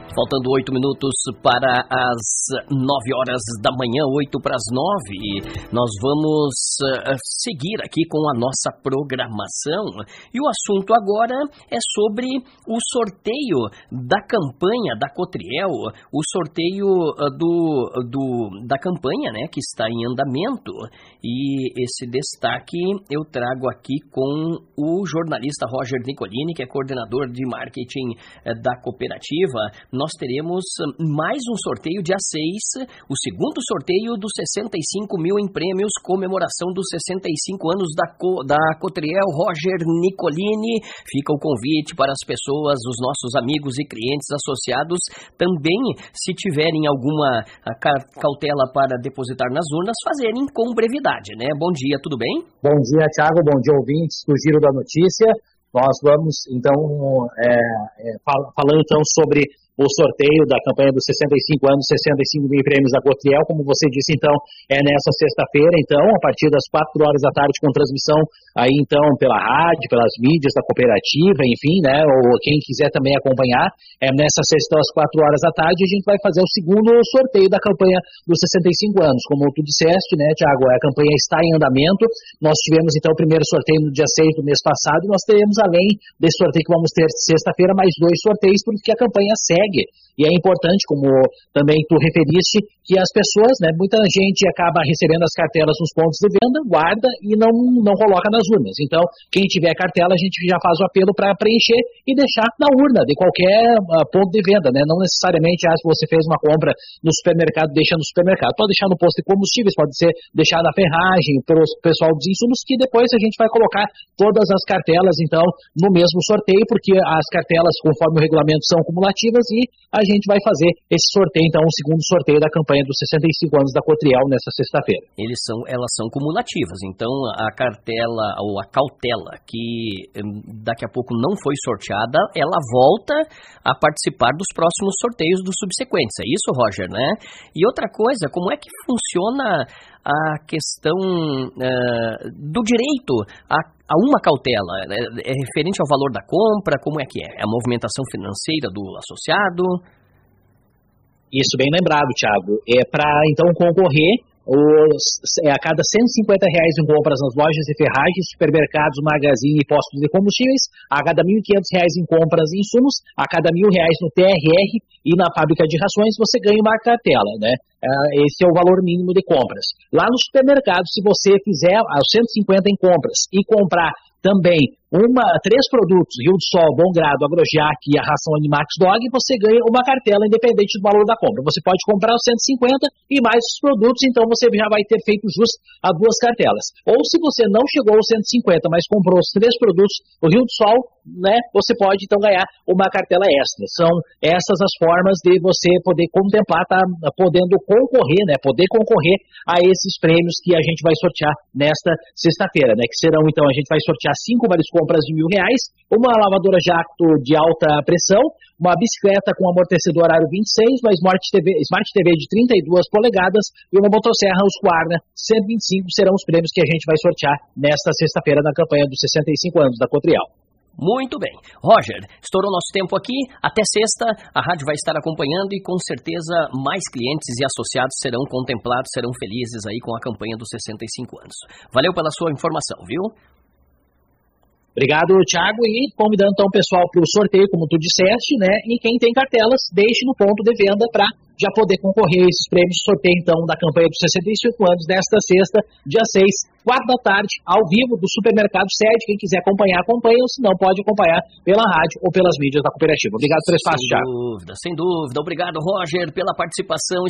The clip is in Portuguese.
Faltando 8 minutos para as 9 horas da manhã, 8 para as 9. Nós vamos seguir aqui com a nossa programação. E o assunto agora é sobre o sorteio da campanha da Cotriel, o sorteio da campanha, né, que está em andamento. E esse destaque eu trago aqui com o jornalista Roger Nicolini, que é coordenador de marketing da cooperativa. Nós teremos mais um sorteio dia 6, o segundo sorteio dos 65 mil em prêmios, comemoração dos 65 anos da Cotriel. Roger Nicolini, fica o convite para as pessoas, os nossos amigos e clientes associados, também, se tiverem alguma cautela para depositar nas urnas, fazerem com brevidade, né? Bom dia, tudo bem? Bom dia, Thiago, bom dia, ouvintes do Giro da Notícia. Nós vamos, então, falando então sobre o sorteio da campanha dos 65 anos, 65 mil prêmios da Cotriel, como você disse, então, é nessa sexta-feira, então, a partir das 4 horas da tarde, com transmissão aí, então, pela rádio, pelas mídias da cooperativa, enfim, né, ou quem quiser também acompanhar, nessa sexta às 4 horas da tarde, a gente vai fazer o segundo sorteio da campanha dos 65 anos. Como tu disseste, né, Thiago, a campanha está em andamento. Nós tivemos, então, o primeiro sorteio no dia 6 do mês passado, e nós teremos, além desse sorteio que vamos ter sexta-feira, mais 2 sorteios, porque a campanha segue. E é importante, como também tu referiste, que as pessoas, né, muita gente acaba recebendo as cartelas nos pontos de venda, guarda e não coloca nas urnas. Então, quem tiver cartela, a gente já faz o apelo para preencher e deixar na urna de qualquer ponto de venda, né? Não necessariamente, se você fez uma compra no supermercado, deixa no supermercado. Pode deixar no posto de combustíveis, pode ser deixar na ferragem, pelo pessoal dos insumos, que depois a gente vai colocar todas as cartelas, então, no mesmo sorteio, porque as cartelas, conforme o regulamento, são cumulativas e a gente vai fazer esse sorteio, então, o segundo sorteio da campanha dos 65 anos da Cotriel nessa sexta-feira. Elas são cumulativas, então a cartela ou a cautela que daqui a pouco não foi sorteada, ela volta a participar dos próximos sorteios dos subsequentes, é isso, Roger, né? E outra coisa, como é que funciona a questão do direito a uma cautela? É referente ao valor da compra? Como é que é? É a movimentação financeira do associado? Isso, bem lembrado, Thiago. Para, então, concorrer a cada R$150 em compras nas lojas de ferragens, supermercados, magazine e postos de combustíveis, a cada R$1.500 em compras e insumos, a cada R$1.000 no TRR e na fábrica de rações, você ganha uma cartela, né? Esse é o valor mínimo de compras. Lá no supermercado, se você fizer os 150 em compras e comprar também 3 produtos, Rio do Sol, Bom Grado, Agrojac e a ração Animax Dog, você ganha uma cartela independente do valor da compra. Você pode comprar os 150 e mais os produtos, então você já vai ter feito jus a 2 cartelas. Ou se você não chegou aos 150, mas comprou os 3 produtos do Rio do Sol, né, você pode então ganhar uma cartela extra. São essas as formas de você poder contemplar, podendo concorrer, né, poder concorrer a esses prêmios que a gente vai sortear nesta sexta-feira, né, que serão, então, a gente vai sortear 5 vales compras de R$1.000, uma lavadora Jacto de alta pressão, uma bicicleta com amortecedor aro 26, uma Smart TV de 32 polegadas e uma motosserra Husqvarna 125 serão os prêmios que a gente vai sortear nesta sexta-feira na campanha dos 65 anos da Cotriel. Muito bem. Roger, estourou nosso tempo aqui. Até sexta, a rádio vai estar acompanhando e com certeza mais clientes e associados serão contemplados, serão felizes aí com a campanha dos 65 anos. Valeu pela sua informação, viu? Obrigado, Thiago, e convidando então o pessoal para o sorteio, como tu disseste, né? E quem tem cartelas, deixe no ponto de venda para já poder concorrer a esses prêmios de sorteio, então, da campanha dos 65 anos, nesta sexta, dia 6, 4 da tarde, ao vivo, do Supermercado Sede. Quem quiser acompanhar, acompanha, ou se não, pode acompanhar pela rádio ou pelas mídias da cooperativa. Obrigado pelo espaço, Thiago. Sem dúvida. Obrigado, Roger, pela participação.